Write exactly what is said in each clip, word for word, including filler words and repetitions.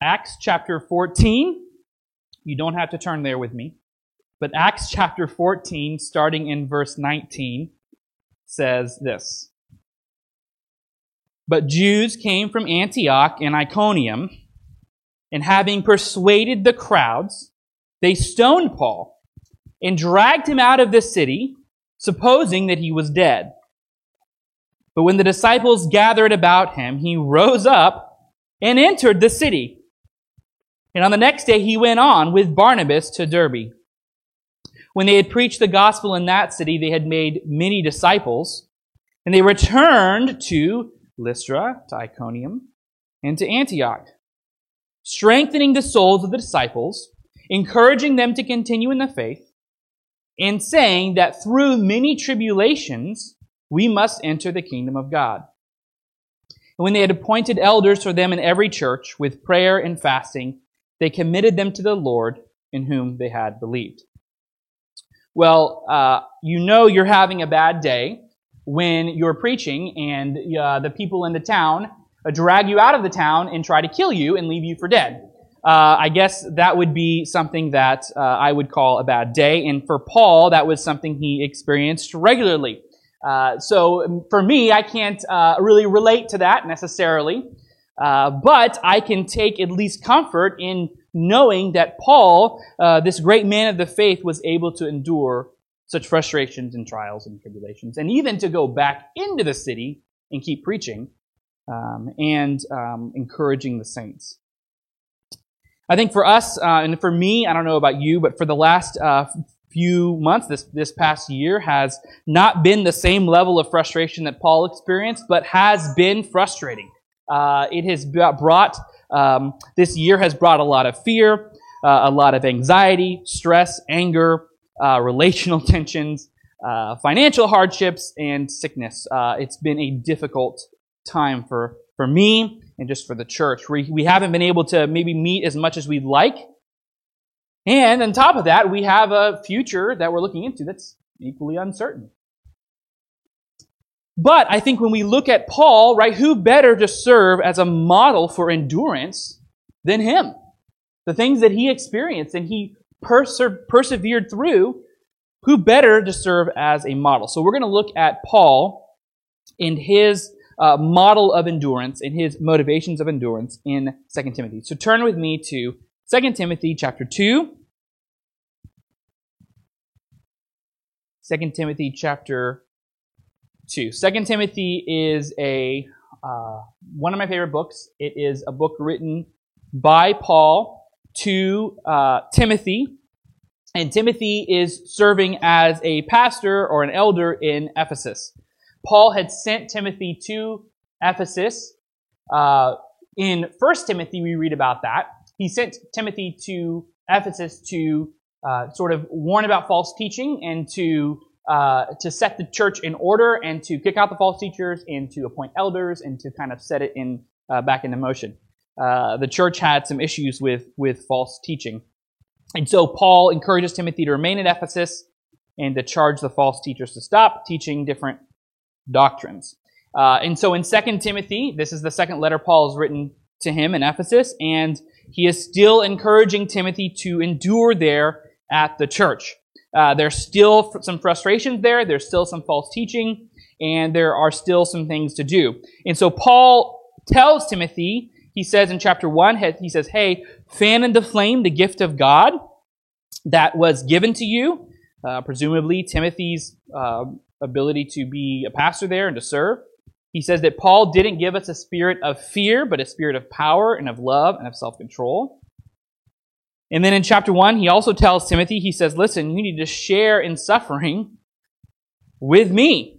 Acts chapter fourteen. You don't have to turn there with me. But Acts chapter fourteen, starting in verse nineteen, says this. But Jews came from Antioch and Iconium, and having persuaded the crowds, they stoned Paul and dragged him out of the city, supposing that he was dead. But when the disciples gathered about him, he rose up and entered the city. And on the next day he went on with Barnabas to Derbe. When they had preached the gospel in that city, they had made many disciples, and they returned to Lystra, to Iconium, and to Antioch, strengthening the souls of the disciples, encouraging them to continue in the faith, and saying that through many tribulations we must enter the kingdom of God. And when they had appointed elders for them in every church, with prayer and fasting, they committed them to the Lord in whom they had believed. Well, uh, you know you're having a bad day when you're preaching and uh, the people in the town uh, drag you out of the town and try to kill you and leave you for dead. Uh, I guess that would be something that uh, I would call a bad day. And for Paul, that was something he experienced regularly. Uh, so for me, I can't uh, really relate to that necessarily. Uh, but I can take at least comfort in knowing that Paul, uh, this great man of the faith, was able to endure such frustrations and trials and tribulations, and even to go back into the city and keep preaching um, and um, encouraging the saints. I think for us, uh, and for me, I don't know about you, but for the last uh, few months, this, this past year has not been the same level of frustration that Paul experienced, but has been frustrating. Uh, it has brought, um, this year has brought a lot of fear, uh, a lot of anxiety, stress, anger, uh, relational tensions, uh, financial hardships, and sickness. Uh, it's been a difficult time for, for me and just for the church. We, we haven't been able to maybe meet as much as we'd like. And on top of that, we have a future that we're looking into that's equally uncertain. But I think when we look at Paul, right, who better to serve as a model for endurance than him? The things that he experienced and he perse- persevered through, who better to serve as a model? So we're going to look at Paul and his uh, model of endurance and his motivations of endurance in Second Timothy. So turn with me to Second Timothy chapter two. Second Timothy chapter two. Second Timothy is a uh, one of my favorite books. It is a book written by Paul to uh, Timothy. And Timothy is serving as a pastor or an elder in Ephesus. Paul had sent Timothy to Ephesus. Uh, in First Timothy, we read about that. He sent Timothy to Ephesus to uh, sort of warn about false teaching and to uh, to set the church in order and to kick out the false teachers and to appoint elders and to kind of set it in uh, back into motion. Uh, the church had some issues with, with false teaching. And so Paul encourages Timothy to remain at Ephesus and to charge the false teachers to stop teaching different doctrines. Uh, and so in Second Timothy, this is the second letter Paul has written to him in Ephesus, and he is still encouraging Timothy to endure there at the church. Uh, there's still some frustrations there, there's still some false teaching, and there are still some things to do. And so Paul tells Timothy, he says in chapter one, he says, hey, fan into flame the gift of God that was given to you. Uh, presumably Timothy's uh, ability to be a pastor there and to serve. He says that Paul didn't give us a spirit of fear, but a spirit of power and of love and of self-control. And then in chapter one, he also tells Timothy, he says, listen, you need to share in suffering with me.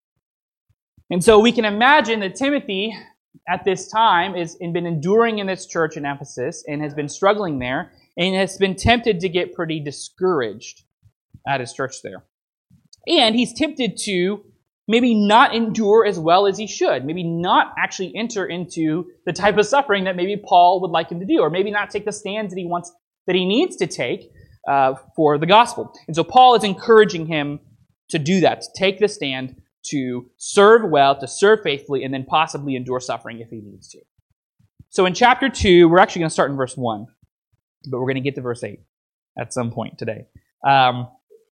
And so we can imagine that Timothy at this time has been enduring in this church in Ephesus and has been struggling there and has been tempted to get pretty discouraged at his church there. And he's tempted to maybe not endure as well as he should, maybe not actually enter into the type of suffering that maybe Paul would like him to do, or maybe not take the stands that he wants, that he needs to take uh, for the gospel. And so Paul is encouraging him to do that, to take the stand, to serve well, to serve faithfully, and then possibly endure suffering if he needs to. So in chapter two, we're actually going to start in verse one, but we're going to get to verse eight at some point today. Um,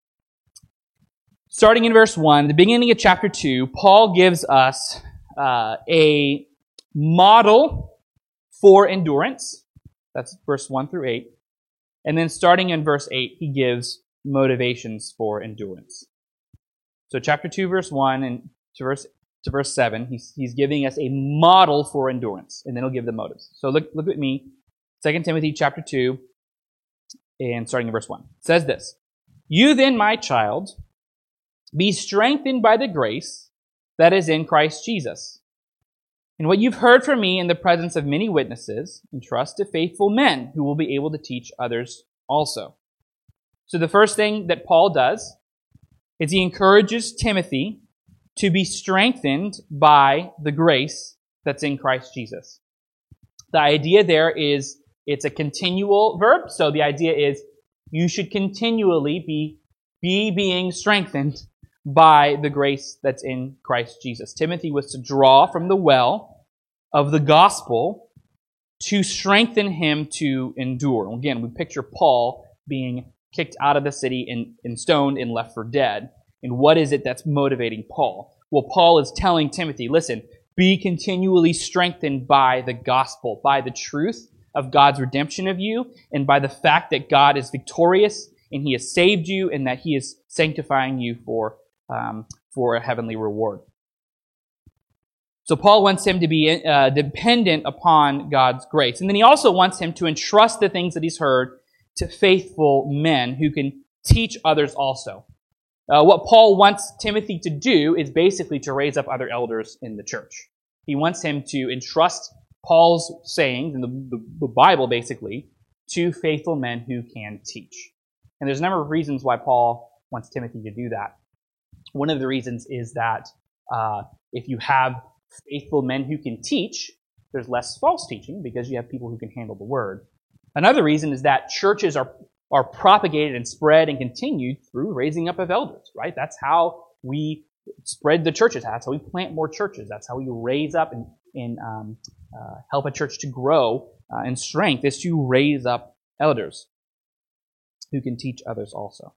starting in verse one, the beginning of chapter two, Paul gives us uh, a model for endurance. That's verse one through eight. And then starting in verse eight, he gives motivations for endurance. So chapter two, verse one, and to verse to verse seven, he's, he's giving us a model for endurance, and then he'll give the motives. So look, look at me, Second Timothy chapter two, and starting in verse one. It says this, "You then, my child, be strengthened by the grace that is in Christ Jesus. And what you've heard from me in the presence of many witnesses, entrust to faithful men who will be able to teach others also." So the first thing that Paul does is he encourages Timothy to be strengthened by the grace that's in Christ Jesus. The idea there is it's a continual verb, so the idea is you should continually be, be being strengthened by the grace that's in Christ Jesus. Timothy was to draw from the well of the gospel to strengthen him to endure. Again, we picture Paul being kicked out of the city and, and stoned and left for dead. And what is it that's motivating Paul? Well, Paul is telling Timothy, listen, be continually strengthened by the gospel, by the truth of God's redemption of you, and by the fact that God is victorious and he has saved you and that he is sanctifying you for, um, for a heavenly reward. So Paul wants him to be uh, dependent upon God's grace. And then he also wants him to entrust the things that he's heard to faithful men who can teach others also. Uh, what Paul wants Timothy to do is basically to raise up other elders in the church. He wants him to entrust Paul's sayings in the, the, the Bible, basically, to faithful men who can teach. And there's a number of reasons why Paul wants Timothy to do that. One of the reasons is that uh, if you have faithful men who can teach, there's less false teaching because you have people who can handle the word. Another reason is that churches are are propagated and spread and continued through raising up of elders, right? That's how we spread the churches. That's how we plant more churches. That's how we raise up and, and um, uh, help a church to grow uh, in strength, is to raise up elders who can teach others also.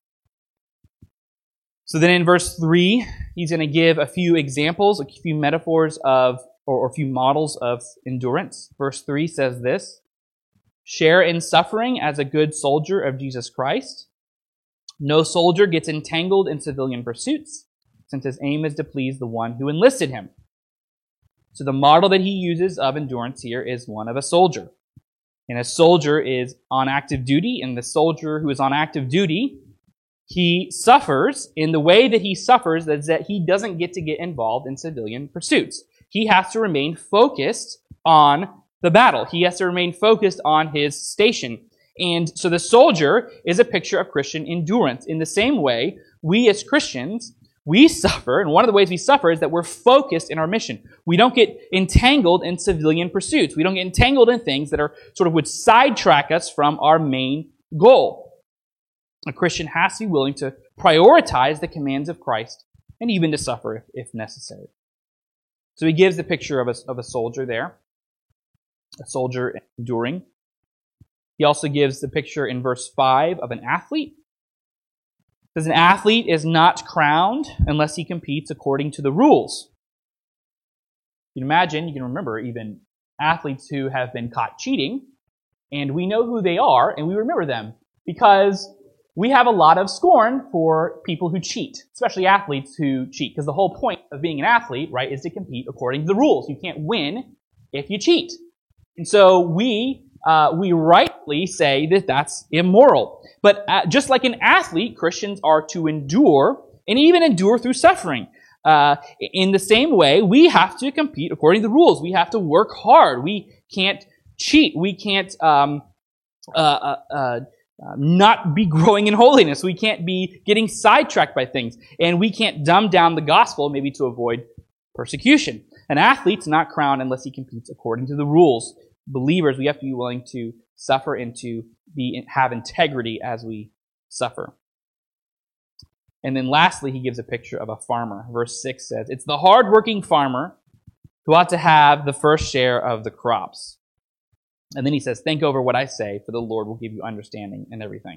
So then in verse three, he's going to give a few examples, a few metaphors of, or, or a few models of endurance. Verse three says this, "Share in suffering as a good soldier of Jesus Christ. No soldier gets entangled in civilian pursuits, since his aim is to please the one who enlisted him." So the model that he uses of endurance here is one of a soldier. And a soldier is on active duty, and the soldier who is on active duty, he suffers. In the way that he suffers is that he doesn't get to get involved in civilian pursuits. He has to remain focused on the battle. He has to remain focused on his station. And so the soldier is a picture of Christian endurance. In the same way, we as Christians, we suffer, and one of the ways we suffer is that we're focused in our mission. We don't get entangled in civilian pursuits. We don't get entangled in things that are sort of would sidetrack us from our main goal. A Christian has to be willing to prioritize the commands of Christ and even to suffer if, if necessary. So he gives the picture of a, of a soldier there. A soldier enduring. He also gives the picture in verse five of an athlete. It says an athlete is not crowned unless he competes according to the rules. You can imagine, you can remember even athletes who have been caught cheating, and we know who they are, and we remember them because we have a lot of scorn for people who cheat, especially athletes who cheat, because the whole point of being an athlete, right, is to compete according to the rules. You can't win if you cheat. And so we uh, we rightly say that that's immoral. But uh, just like an athlete, Christians are to endure, and even endure through suffering. Uh, in the same way, we have to compete according to the rules. We have to work hard. We can't cheat. We can't um, uh, uh, uh, not be growing in holiness. We can't be getting sidetracked by things. And we can't dumb down the gospel maybe to avoid persecution. An athlete's not crowned unless he competes according to the rules. Believers, we have to be willing to suffer and to be have integrity as we suffer. And then lastly, he gives a picture of a farmer. Verse six says, "It's the hardworking farmer who ought to have the first share of the crops." And then he says, think over what I say, for the Lord will give you understanding in everything.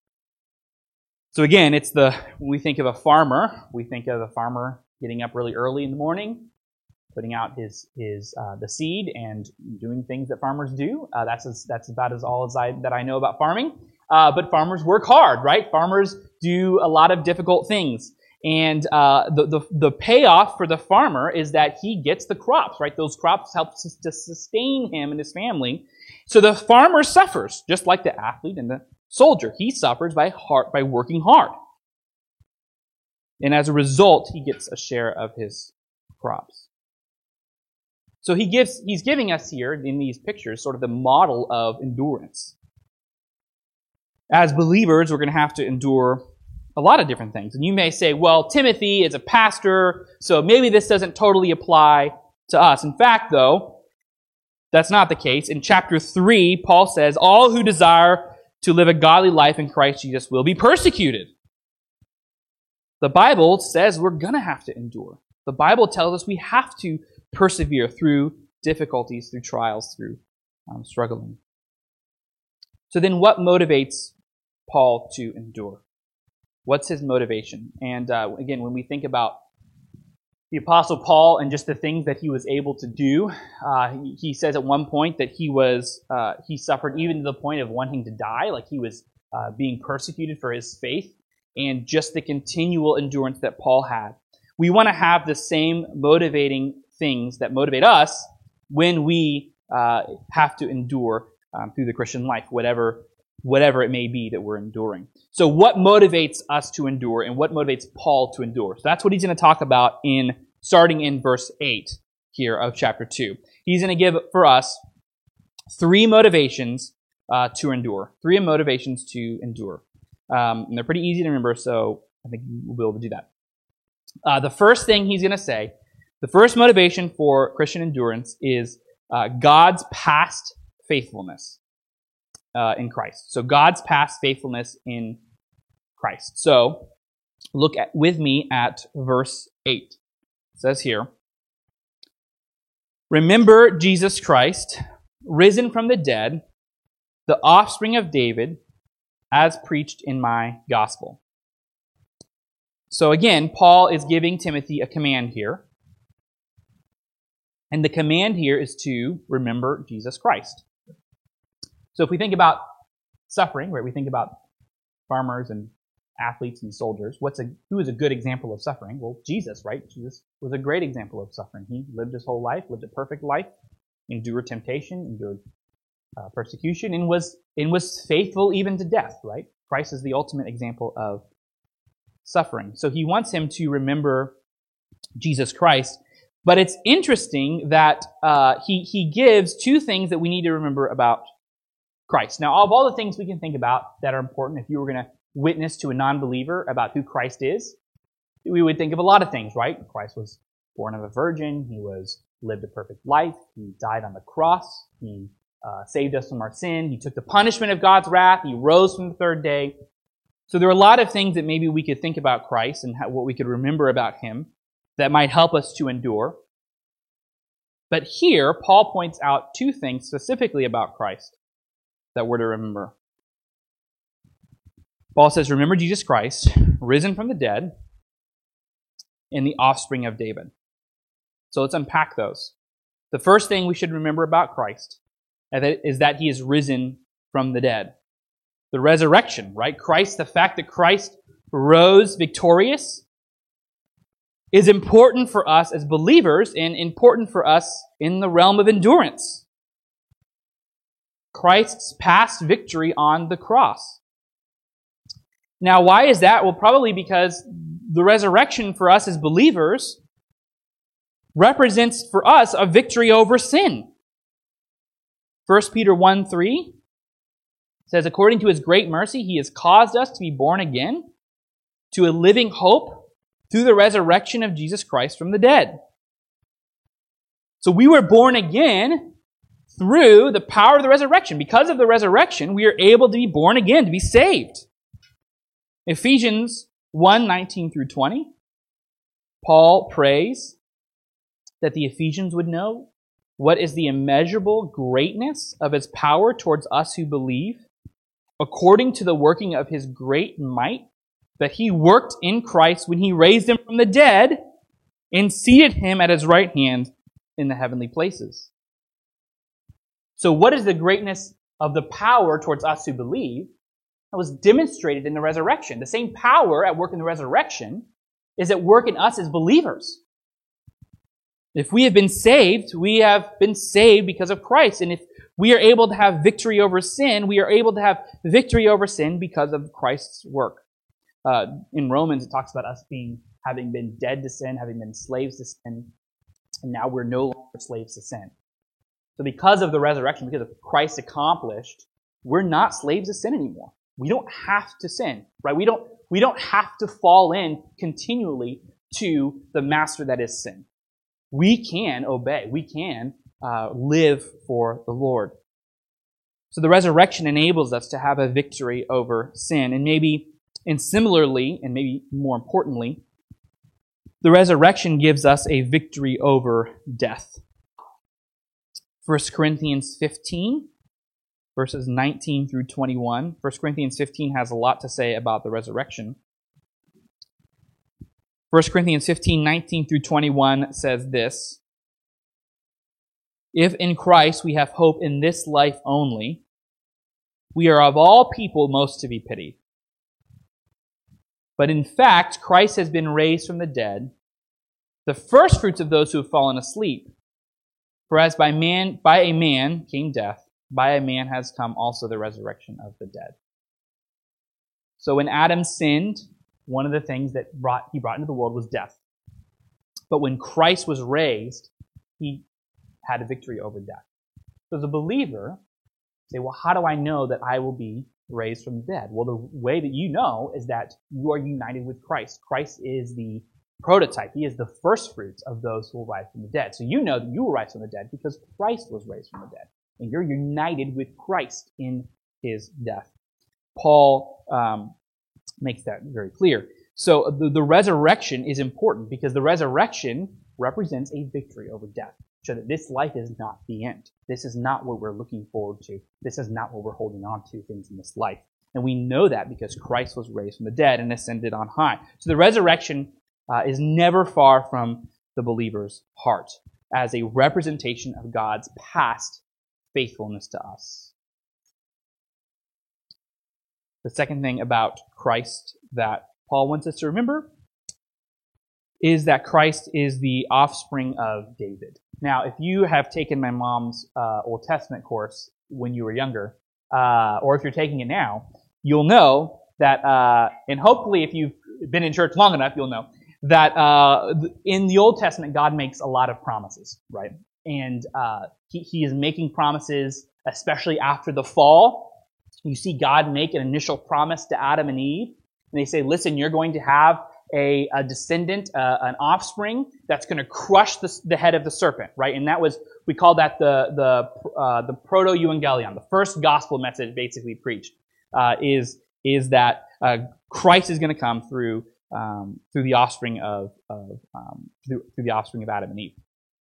So again, it's the when we think of a farmer, we think of a farmer getting up really early in the morning, putting out his his uh, the seed and doing things that farmers do. Uh, that's as, that's about as all as I that I know about farming. Uh, but farmers work hard, right? Farmers do a lot of difficult things, and uh, the, the the payoff for the farmer is that he gets the crops, right? Those crops help to sustain him and his family. So the farmer suffers, just like the athlete and the soldier. He suffers by hard, by working hard. And as a result, he gets a share of his crops. So he gives, he's giving us here in these pictures sort of the model of endurance. As believers, we're going to have to endure a lot of different things. And you may say, well, Timothy is a pastor, so maybe this doesn't totally apply to us. In fact, though, that's not the case. In chapter three, Paul says, all who desire to live a godly life in Christ Jesus will be persecuted. The Bible says we're going to have to endure. The Bible tells us we have to persevere through difficulties, through trials, through um, struggling. So then what motivates Paul to endure? What's his motivation? And uh, again, when we think about the Apostle Paul and just the things that he was able to do, uh, he, he says at one point that he was uh, he suffered even to the point of wanting to die, like he was uh, being persecuted for his faith, and just the continual endurance that Paul had. We want to have the same motivating things that motivate us when we uh, have to endure um, through the Christian life, whatever whatever it may be that we're enduring. So what motivates us to endure, and what motivates Paul to endure? So that's what he's going to talk about in starting in verse eight here of chapter two. He's going to give for us three motivations uh, to endure. Three motivations to endure. Um, and they're pretty easy to remember, so I think we'll be able to do that. Uh, the first thing he's going to say, the first motivation for Christian endurance is uh, God's past faithfulness. Uh, in Christ. So God's past faithfulness in Christ. So look at with me at verse eight. It says here, remember Jesus Christ, risen from the dead, the offspring of David, as preached in my gospel. So again, Paul is giving Timothy a command here. And the command here is to remember Jesus Christ. So if we think about suffering, right, we think about farmers and athletes and soldiers. What's a who is a good example of suffering? Well, Jesus, right? Jesus was a great example of suffering. He lived his whole life, lived a perfect life, endured temptation, endured uh, persecution, and was and was faithful even to death, right? Christ is the ultimate example of suffering. So he wants him to remember Jesus Christ. But it's interesting that uh, he he gives two things that we need to remember about Christ. Now, of all the things we can think about that are important, if you were going to witness to a non-believer about who Christ is, we would think of a lot of things, right? Christ was born of a virgin. He was lived a perfect life. He died on the cross. He uh, saved us from our sin. He took the punishment of God's wrath. He rose from the third day. So there are a lot of things that maybe we could think about Christ and how, what we could remember about him that might help us to endure. But here, Paul points out two things specifically about Christ that we're to remember. Paul says, remember Jesus Christ, risen from the dead, and the offspring of David. So let's unpack those. The first thing we should remember about Christ is that he is risen from the dead. The resurrection, right? Christ, the fact that Christ rose victorious is important for us as believers and important for us in the realm of endurance. Christ's past victory on the cross. Now, why is that? Well, probably because the resurrection for us as believers represents for us a victory over sin. First Peter one three says, according to his great mercy, he has caused us to be born again to a living hope through the resurrection of Jesus Christ from the dead. So we were born again through the power of the resurrection. Because of the resurrection, we are able to be born again, to be saved. Ephesians one nineteen through twenty, Paul prays that the Ephesians would know What is the immeasurable greatness of his power towards us who believe, according to the working of his great might, that he worked in Christ when he raised him from the dead and seated him at his right hand in the heavenly places. So what is the greatness of the power towards us who believe? That was demonstrated in the resurrection. The same power at work in the resurrection is at work in us as believers. If we have been saved, we have been saved because of Christ. And if we are able to have victory over sin, we are able to have victory over sin because of Christ's work. Uh, in Romans, it talks about us being, having been dead to sin, having been slaves to sin, and now we're no longer slaves to sin. So because of the resurrection, because of Christ accomplished, we're not slaves to sin anymore. We don't have to sin, right? We don't, we don't have to fall in continually to the master that is sin. We can obey. We can uh, live for the Lord. So the resurrection enables us to have a victory over sin. And maybe, and similarly, and maybe more importantly, the resurrection gives us a victory over death. First Corinthians fifteen, verses nineteen through twenty-one. First Corinthians fifteen has a lot to say about the resurrection. First Corinthians fifteen, nineteen through twenty-one says this: If in Christ we have hope in this life only, we are of all people most to be pitied. But in fact, Christ has been raised from the dead, the first fruits of those who have fallen asleep. For as by man, by a man came death, by a man has come also the resurrection of the dead. So when Adam sinned, one of the things that brought he brought into the world was death. But when Christ was raised, he had a victory over death. So as a believer, say, well, how do I know that I will be raised from the dead? Well, the way that you know is that you are united with Christ. Christ is the prototype. He is the first fruits of those who will rise from the dead. So you know that you will rise from the dead because Christ was raised from the dead. And you're united with Christ in his death. Paul um, makes that very clear. So the, the resurrection is important because the resurrection represents a victory over death. So that this life is not the end. This is not what we're looking forward to. This is not what we're holding on to, things in this life. And we know that because Christ was raised from the dead and ascended on high. So the resurrection uh, is never far from the believer's heart as a representation of God's past faithfulness to us. The second thing about Christ that Paul wants us to remember is that Christ is the offspring of David. Now, if you have taken my mom's uh, Old Testament course when you were younger, uh, or if you're taking it now, you'll know that, uh, and hopefully if you've been in church long enough, you'll know that uh, in the Old Testament, God makes a lot of promises, right? And uh, he, he is making promises, especially after the fall. You see God make an initial promise to Adam and Eve, and they say, listen, you're going to have A, a descendant, uh, an offspring that's going to crush the, the head of the serpent, right? And that was, we call that the the uh, the proto-evangelion, the first gospel message basically preached, uh, is is that uh, Christ is going to come through um, through the offspring of of um, through, through the offspring of Adam and Eve.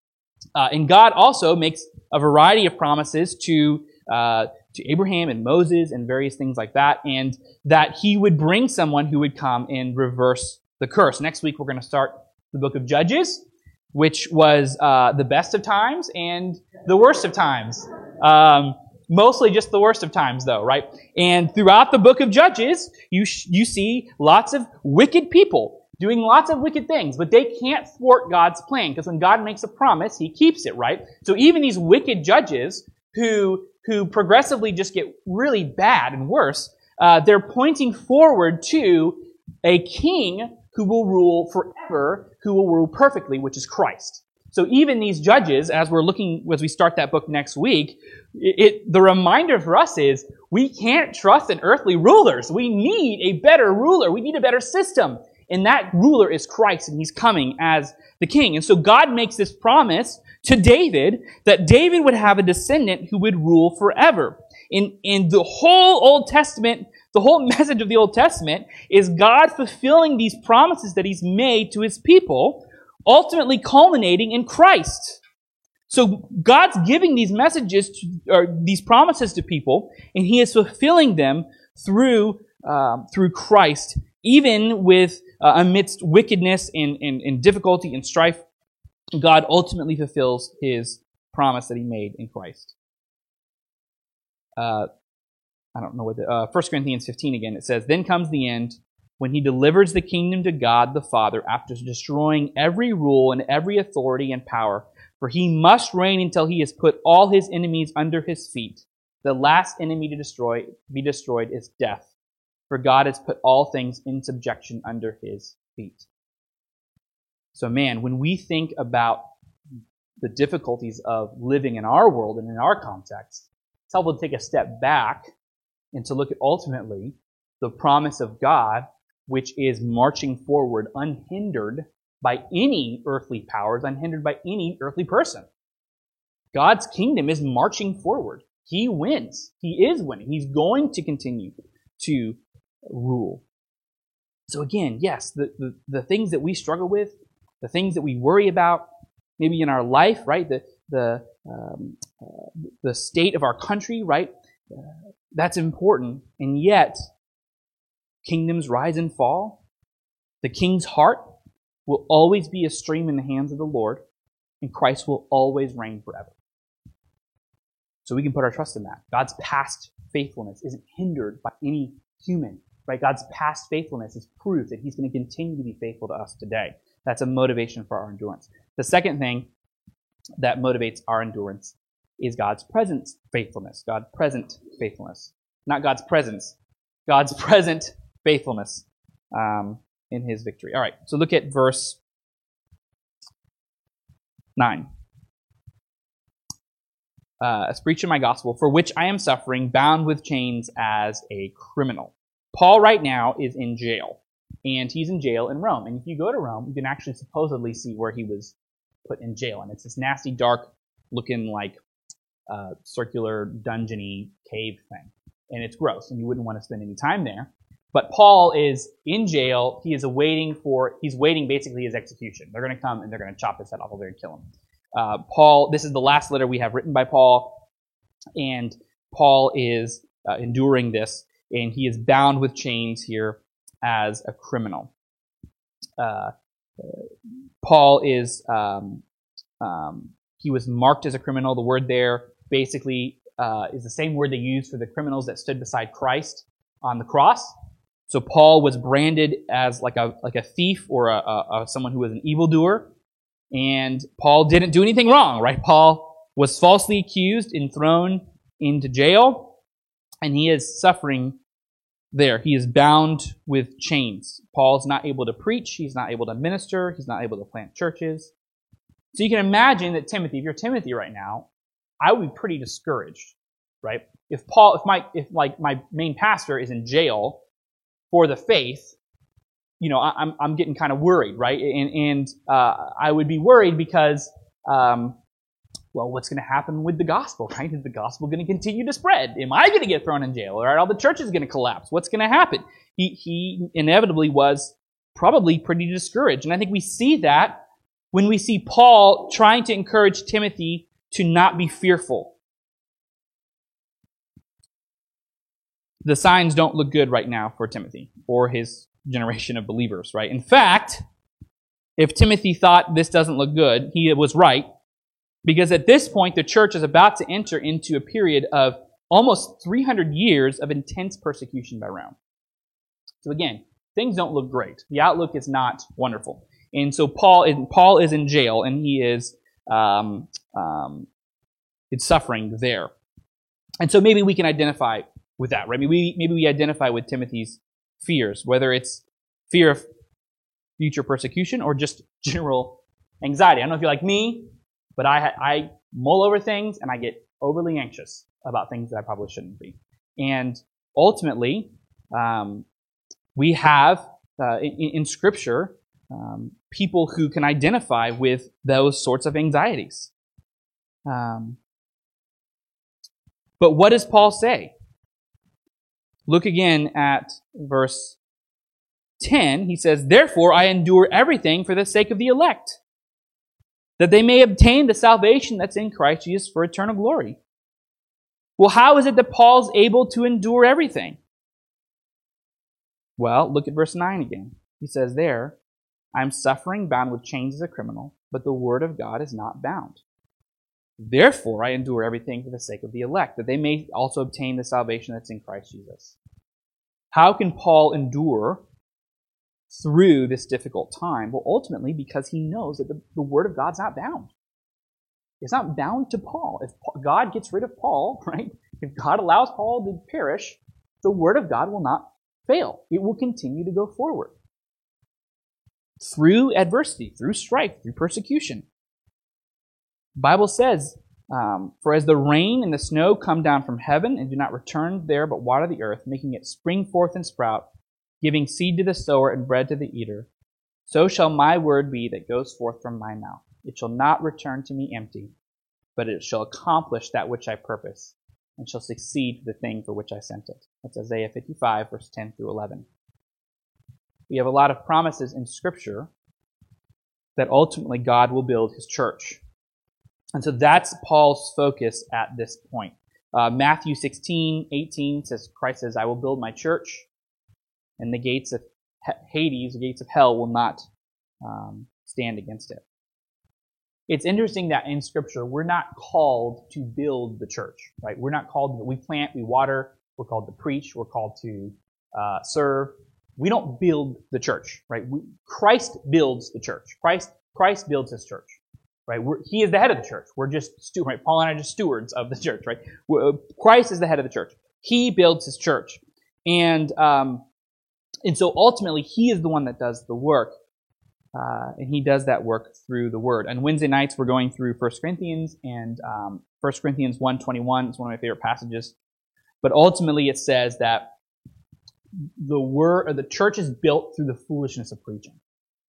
Uh, and God also makes a variety of promises to uh, to Abraham and Moses and various things like that, and that he would bring someone who would come and reverse the curse. Next week, we're going to start the book of Judges, which was uh, the best of times and the worst of times. Um, mostly just the worst of times, though, right? And throughout the book of Judges, you sh- you see lots of wicked people doing lots of wicked things, but they can't thwart God's plan, because when God makes a promise, he keeps it, right? So even these wicked judges who, who progressively just get really bad and worse, uh, they're pointing forward to a king who will rule forever, who will rule perfectly, which is Christ. So even these judges, as we're looking, as we start that book next week, it, it the reminder for us is we can't trust in earthly rulers. We need a better ruler. We need a better system. And that ruler is Christ, and he's coming as the king. And so God makes this promise to David that David would have a descendant who would rule forever. In, in the whole Old Testament, the whole message of the Old Testament is God fulfilling these promises that he's made to his people, ultimately culminating in Christ. So God's giving these messages, to, or these promises to people, and He is fulfilling them through um, through Christ, even with uh, amidst wickedness and, and, and difficulty and strife. God ultimately fulfills His promise that He made in Christ. Uh, I don't know what the, uh, First Corinthians fifteen again, it says, "Then comes the end, when He delivers the kingdom to God the Father after destroying every rule and every authority and power. For He must reign until He has put all His enemies under His feet. The last enemy to destroy, be destroyed is death. For God has put all things in subjection under His feet." So man, when we think about the difficulties of living in our world and in our context, it's helpful to take a step back and to look at ultimately the promise of God, which is marching forward unhindered by any earthly powers, unhindered by any earthly person. God's kingdom is marching forward. He wins. He is winning. He's going to continue to rule. So again, yes, the, the, the things that we struggle with, the things that we worry about, maybe in our life, right? The the um, uh, the state of our country, right? Uh, that's important, and yet kingdoms rise and fall. The king's heart will always be a stream in the hands of the Lord, and Christ will always reign forever. So we can put our trust in that. God's past faithfulness isn't hindered by any human, right? God's past faithfulness is proof that He's going to continue to be faithful to us today. That's a motivation for our endurance. The second thing that motivates our endurance is God's present faithfulness. God's present faithfulness. Not God's presence. God's present faithfulness um, in His victory. All right, so look at verse nine. Uh, "As preaching my gospel, for which I am suffering, bound with chains as a criminal." Paul right now is in jail. And he's in jail in Rome. And if you go to Rome, you can actually supposedly see where he was put in jail. And it's this nasty, dark-looking, like, uh, circular, dungeon-y cave thing. And it's gross, and you wouldn't want to spend any time there. But Paul is in jail. He is awaiting for, he's waiting basically his execution. They're going to come, and they're going to chop his head off, or they're going to kill him. Uh, Paul, this is the last letter we have written by Paul. And Paul is uh, enduring this, and he is bound with chains here as a criminal. Uh, Paul is, um, um, he was marked as a criminal. The word there basically uh, is the same word they used for the criminals that stood beside Christ on the cross. So Paul was branded as like a like a thief or a, a, a someone who was an evildoer. And Paul didn't do anything wrong, right? Paul was falsely accused and thrown into jail, and he is suffering there. He is bound with chains. Paul's not able to preach. He's not able to minister. He's not able to plant churches. So you can imagine that Timothy, if you're Timothy right now, I would be pretty discouraged, right? If Paul, if my, if like my main pastor is in jail for the faith, you know, I'm I'm getting kind of worried, right? And and uh, I would be worried because, um, well, what's going to happen with the gospel, right? Is the gospel going to continue to spread? Am I going to get thrown in jail? Or are all the churches going to collapse? What's going to happen? He he inevitably was probably pretty discouraged, and I think we see that when we see Paul trying to encourage Timothy to not be fearful. The signs don't look good right now for Timothy or his generation of believers, right? In fact, if Timothy thought this doesn't look good, he was right, because at this point, the church is about to enter into a period of almost three hundred years of intense persecution by Rome. So again, things don't look great. The outlook is not wonderful. And so Paul is, Paul is in jail, and he is um, um, it's suffering there. And so maybe we can identify with that, right? Maybe we, maybe we identify with Timothy's fears, whether it's fear of future persecution or just general anxiety. I don't know if you're like me, but I I mull over things and I get overly anxious about things that I probably shouldn't be. And ultimately, um, we have uh, in, in Scripture um, people who can identify with those sorts of anxieties. Um, but what does Paul say? Look again at verse ten. He says, "Therefore I endure everything for the sake of the elect, that they may obtain the salvation that's in Christ Jesus for eternal glory. Well, how is it that Paul's able to endure everything? Well, look at verse nine again. He says there, I am suffering bound with chains as a criminal, but the word of God is not bound. Therefore, I endure everything for the sake of the elect, that they may also obtain the salvation that's in Christ Jesus. How can Paul endure through this difficult time? Well, ultimately, because he knows that the, the word of God's not bound. It's not bound to Paul. If God gets rid of Paul, right? If God allows Paul to perish, the word of God will not fail. It will continue to go forward. Through adversity, through strife, through persecution. The Bible says, um, for as the rain and the snow come down from heaven and do not return there but water the earth, making it spring forth and sprout, giving seed to the sower and bread to the eater, so shall my word be that goes forth from my mouth. It shall not return to me empty, but it shall accomplish that which I purpose, and shall succeed the thing for which I sent it. That's Isaiah fifty-five, verse ten through eleven. We have a lot of promises in Scripture that ultimately God will build his church. And so that's Paul's focus at this point. Uh, Matthew sixteen, eighteen says, Christ says, I will build my church, and the gates of Hades, the gates of hell, will not um, stand against it. It's interesting that in Scripture, we're not called to build the church, right? We're not called to, we plant, we water, we're called to preach, we're called to uh, serve. We don't build the church, right? We, Christ builds the church. Christ Christ builds his church, right? We're, he is the head of the church. We're just, stu- right? Paul and I are just stewards of the church, right? We're, Christ is the head of the church. He builds his church. And, um, and so ultimately, he is the one that does the work. Uh, and he does that work through the Word. On Wednesday nights, we're going through First Corinthians, and um, First Corinthians one twenty-one is one of my favorite passages. But ultimately, it says that the word or the church is built through the foolishness of preaching.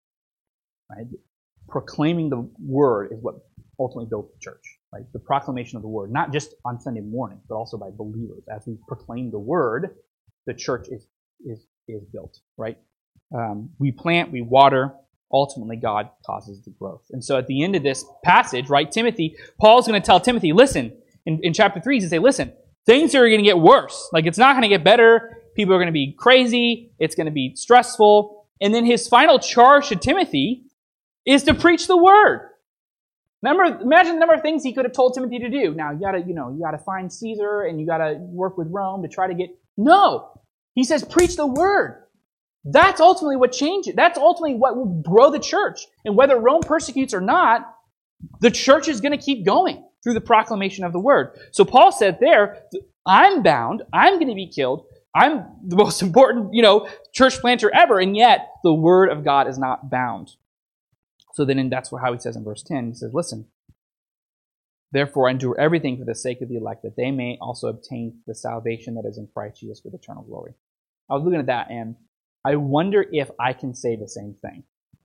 Right? Proclaiming the Word is what ultimately built the church. Right? The proclamation of the Word, not just on Sunday morning, but also by believers. As we proclaim the Word, the church is is is built. Right? Um, we plant, we water. Ultimately, God causes the growth. And so at the end of this passage, right, Timothy, Paul's going to tell Timothy, listen, in, in chapter three, he's going to say, listen, things are going to get worse. Like, it's not going to get better. People are going to be crazy. It's going to be stressful. And then his final charge to Timothy is to preach the word. Remember, imagine the number of things he could have told Timothy to do. Now, you gotta, you know, you gotta find Caesar and you gotta work with Rome to try to get... No! He says, preach the word. That's ultimately what changes. That's ultimately what will grow the church. And whether Rome persecutes or not, the church is going to keep going through the proclamation of the word. So Paul said there, I'm bound, I'm going to be killed, I'm the most important, you know, church planter ever, and yet the word of God is not bound. So then and that's how he says in verse ten, he says, listen, therefore I endure everything for the sake of the elect, that they may also obtain the salvation that is in Christ Jesus with eternal glory. I was looking at that and I wonder if I can say the same thing.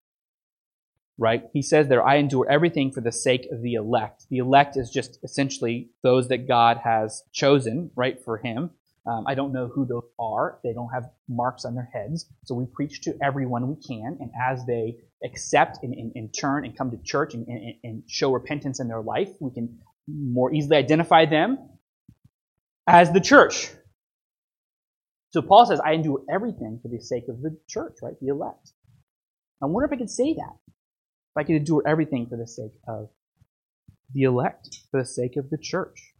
Right? He says there, I endure everything for the sake of the elect. The elect is just essentially those that God has chosen, right, for him. Um, I don't know who those are. They don't have marks on their heads. So we preach to everyone we can. And as they accept and, and, and turn and come to church and, and, and show repentance in their life, we can more easily identify them as the church. So Paul says, I endure everything for the sake of the church, right? The elect. I wonder if I could say that. If I could endure everything for the sake of the elect, for the sake of the church.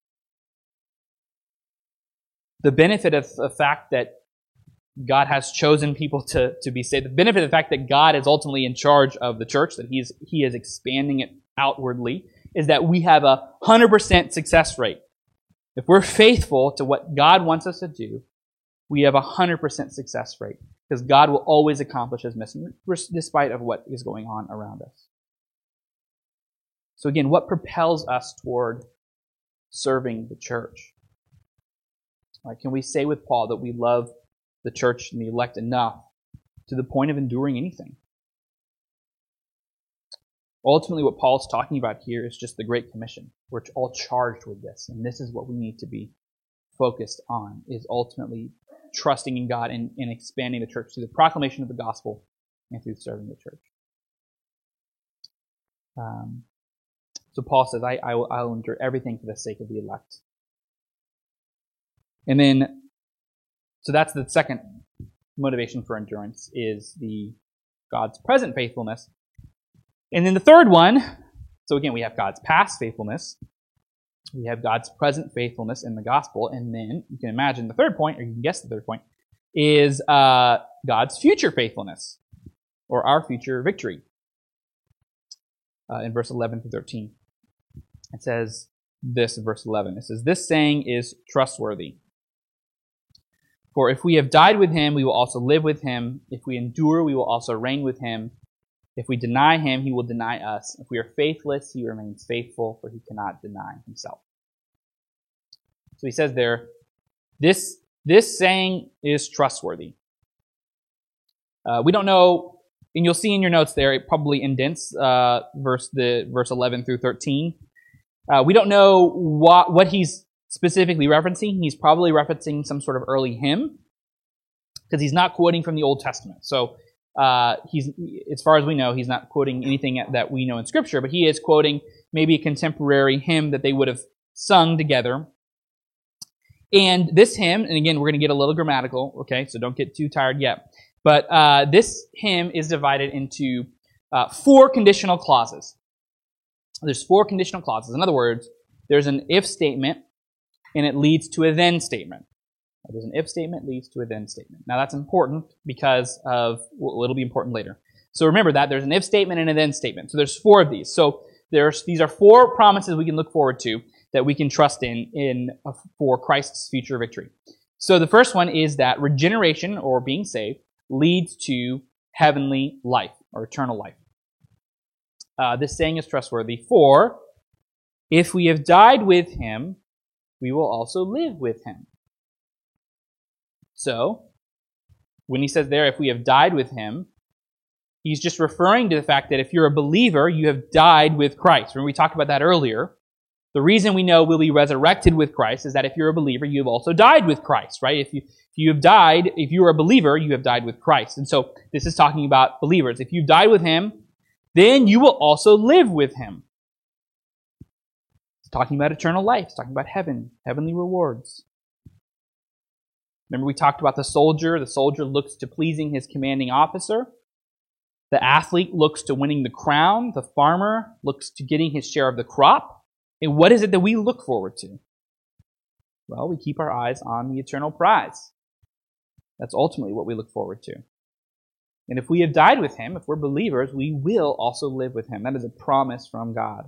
The benefit of the fact that God has chosen people to, to be saved, the benefit of the fact that God is ultimately in charge of the church, that he's, he is expanding it outwardly, is that we have a one hundred percent success rate. If we're faithful to what God wants us to do, we have a one hundred percent success rate because God will always accomplish his mission despite of what is going on around us. So again, what propels us toward serving the church? Right, can we say with Paul that we love the church and the elect enough to the point of enduring anything? Ultimately, what Paul's talking about here is just the Great Commission. We're all charged with this, and this is what we need to be focused on, is ultimately trusting in God and, and expanding the church through the proclamation of the gospel and through serving the church. Um, so Paul says, I, I will, I will endure everything for the sake of the elect. And then, so that's the second motivation for endurance, is the God's present faithfulness. And then the third one, so again, we have God's past faithfulness. We have God's present faithfulness in the gospel. And then you can imagine the third point, or you can guess the third point, is uh, God's future faithfulness, or our future victory. Uh, in verse eleven through thirteen. It says this in verse eleven. It says, "This saying is trustworthy. For if we have died with him, we will also live with him. If we endure, we will also reign with him. If we deny him, he will deny us. If we are faithless, he remains faithful, for he cannot deny himself." So he says there, this, this saying is trustworthy. Uh, we don't know, and you'll see in your notes there, it probably indents uh, verse the verse eleven through thirteen. Uh, we don't know what, what he's specifically referencing. He's probably referencing some sort of early hymn, because he's not quoting from the Old Testament. So uh, he's, as far as we know, he's not quoting anything that we know in Scripture, but he is quoting maybe a contemporary hymn that they would have sung together. And this hymn, and again, we're going to get a little grammatical, okay, so don't get too tired yet. But uh, this hymn is divided into uh, four conditional clauses. There's four conditional clauses. In other words, there's an if statement, and it leads to a then statement. There's an if statement, leads to a then statement. Now that's important because of, well, it'll be important later. So remember that there's an if statement and a then statement. So there's four of these. So there's these are four promises we can look forward to that we can trust in in uh, for Christ's future victory. So the first one is that regeneration, or being saved, leads to heavenly life, or eternal life. Uh, this saying is trustworthy, for if we have died with him, we will also live with him. So, when he says there, if we have died with him, he's just referring to the fact that if you're a believer, you have died with Christ. Remember, we talked about that earlier. The reason we know we'll be resurrected with Christ is that if you're a believer, you have also died with Christ, right? If you if you have died, if you are a believer, you have died with Christ. And so, this is talking about believers. If you've died with him, then you will also live with him. It's talking about eternal life. It's talking about heaven, heavenly rewards. Remember we talked about the soldier. The soldier looks to pleasing his commanding officer. The athlete looks to winning the crown. The farmer looks to getting his share of the crop. And what is it that we look forward to? Well, we keep our eyes on the eternal prize. That's ultimately what we look forward to. And if we have died with him, if we're believers, we will also live with him. That is a promise from God.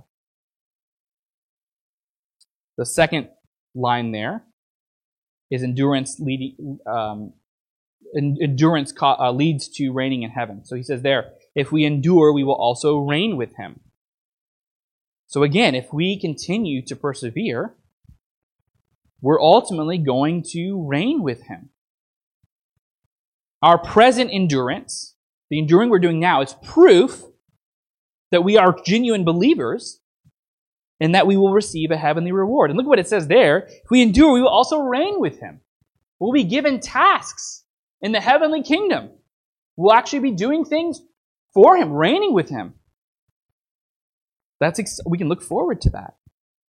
The second line there is endurance leading, um, endurance co- uh, leads to reigning in heaven. So he says there, if we endure, we will also reign with him. So again, if we continue to persevere, we're ultimately going to reign with him. Our present endurance, the enduring we're doing now, is proof that we are genuine believers and that we will receive a heavenly reward. And look what it says there. If we endure, we will also reign with him. We'll be given tasks in the heavenly kingdom. We'll actually be doing things for him, reigning with him. That's ex- we can look forward to that.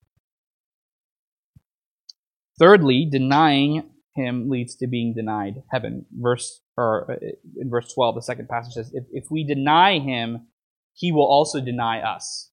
Thirdly, denying him leads to being denied heaven. Verse or in verse twelve, the second passage says, if, if we deny him, he will also deny us.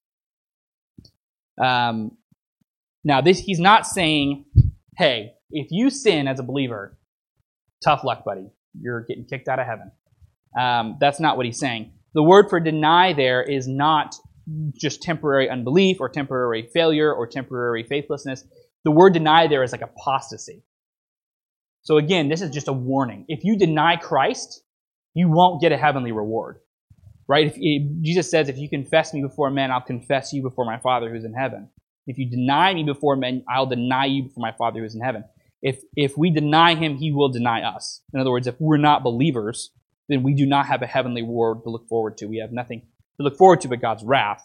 Um, now, this he's not saying, hey, if you sin as a believer, tough luck, buddy. You're getting kicked out of heaven. Um, that's not what he's saying. The word for deny there is not just temporary unbelief or temporary failure or temporary faithlessness. The word deny there is like apostasy. So again, this is just a warning. If you deny Christ, you won't get a heavenly reward. Right? If, if, Jesus says, if you confess me before men, I'll confess you before my Father who's in heaven. If you deny me before men, I'll deny you before my Father who's in heaven. If, if we deny him, he will deny us. In other words, if we're not believers, then we do not have a heavenly reward to look forward to. We have nothing to look forward to but God's wrath.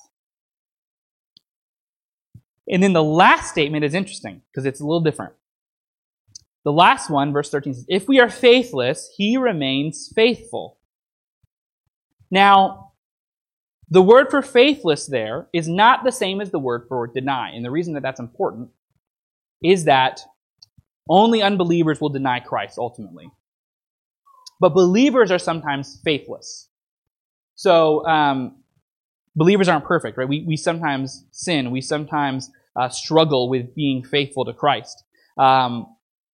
And then the last statement is interesting because it's a little different. The last one, verse thirteen, says, if we are faithless, he remains faithful. Now, The word for faithless there is not the same as the word for deny. And the reason that that's important is that only unbelievers will deny Christ ultimately. But believers are sometimes faithless. So um, believers aren't perfect, right? We, we sometimes sin. We sometimes uh, struggle with being faithful to Christ. Um,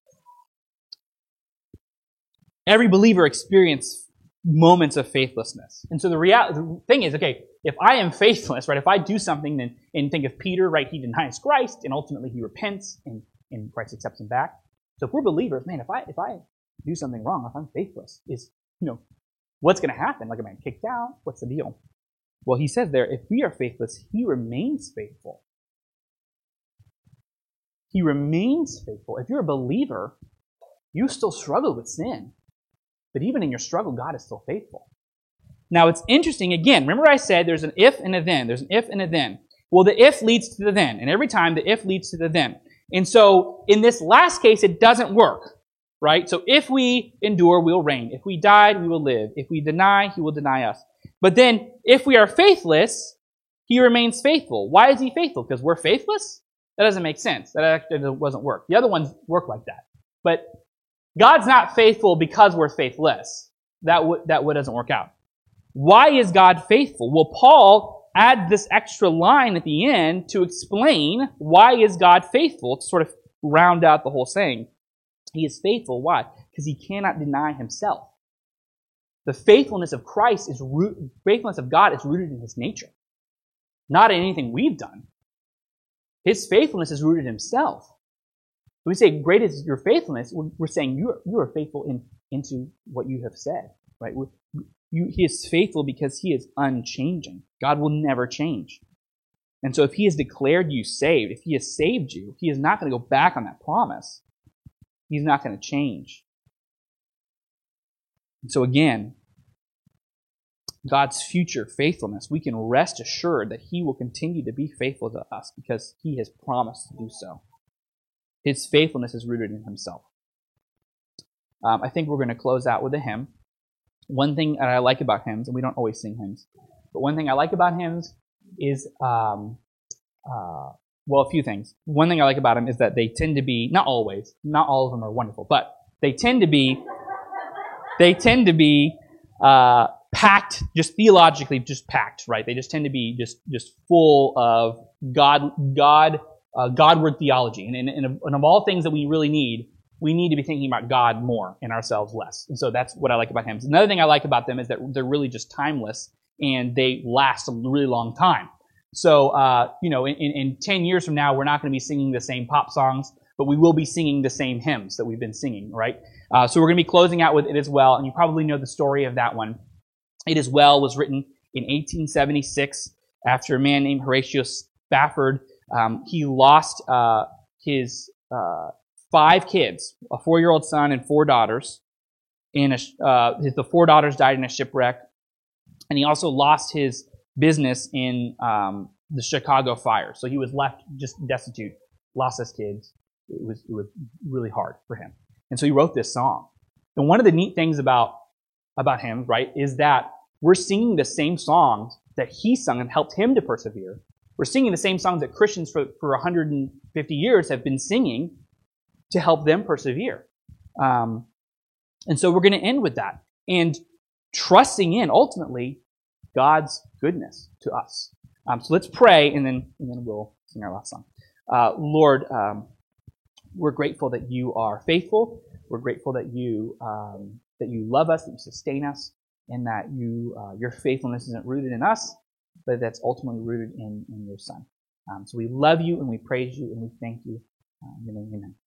every believer experiences moments of faithlessness. And so the real the thing is, okay, if I am faithless, right, if I do something and, and think of Peter, right, he denies Christ and ultimately he repents and, and Christ accepts him back. So if we're believers, man, if I if I do something wrong, if I'm faithless, is, you know, what's going to happen? Like, am I kicked out? What's the deal? Well, he says there, if we are faithless, he remains faithful. He remains faithful. If you're a believer, you still struggle with sin. But even in your struggle, God is still faithful. Now, it's interesting. Again, remember I said there's an if and a then. There's an if and a then. Well, the if leads to the then. And every time, the if leads to the then. And so, in this last case, it doesn't work. Right? So, if we endure, we'll reign. If we died, we will live. If we deny, he will deny us. But then, if we are faithless, he remains faithful. Why is he faithful? Because we're faithless? That doesn't make sense. That actually doesn't work. The other ones work like that. But God's not faithful because we're faithless. That w- that w- doesn't work out. Why is God faithful? Well, Paul adds this extra line at the end to explain why is God faithful, to sort of round out the whole saying. He is faithful. Why? Because he cannot deny himself. The faithfulness of Christ is root, faithfulness of God is rooted in his nature, not in anything we've done. His faithfulness is rooted in himself. When we say great is your faithfulness, we're saying you are, you are faithful in, into what you have said, right? You, he is faithful because he is unchanging. God will never change. And so if he has declared you saved, if he has saved you, he is not going to go back on that promise. He's not going to change. And so again, God's future faithfulness, we can rest assured that he will continue to be faithful to us because he has promised to do so. His faithfulness is rooted in himself. Um, I think we're going to close out with a hymn. One thing that I like about hymns, and we don't always sing hymns, but one thing I like about hymns is, um, uh, well, a few things. One thing I like about them is that they tend to be, not always, not all of them are wonderful, but they tend to be, they tend to be uh, packed, just theologically, just packed, right? They just tend to be just, just full of God, God. Uh, Godward theology. And, and, and, of, and of all things that we really need, we need to be thinking about God more and ourselves less. And so that's what I like about hymns. Another thing I like about them is that they're really just timeless and they last a really long time. So, uh, you know, in, in ten years from now, we're not going to be singing the same pop songs, but we will be singing the same hymns that we've been singing, right? Uh, so we're going to be closing out with It Is Well, and you probably know the story of that one. It Is Well was written in eighteen seventy-six after a man named Horatio Spafford. Um, he lost uh, his uh, five kids, a four-year-old son and four daughters. In a, uh, his, the four daughters died in a shipwreck, and he also lost his business in um, the Chicago fire. So he was left just destitute, lost his kids. It was it was really hard for him, and so he wrote this song. And one of the neat things about about him, right, is that we're singing the same songs that he sung and helped him to persevere. We're singing the same songs that Christians for, for one hundred fifty years have been singing to help them persevere. Um, and so we're going to end with that. And trusting in, ultimately, God's goodness to us. Um, so let's pray, and then, and then we'll sing our last song. Uh, Lord, um, we're grateful that you are faithful. We're grateful that you um, that you love us, that you sustain us, and that you uh, your faithfulness isn't rooted in us, but that's ultimately rooted in, in your Son. Um, so we love you and we praise you and we thank you. Um, in the name, amen.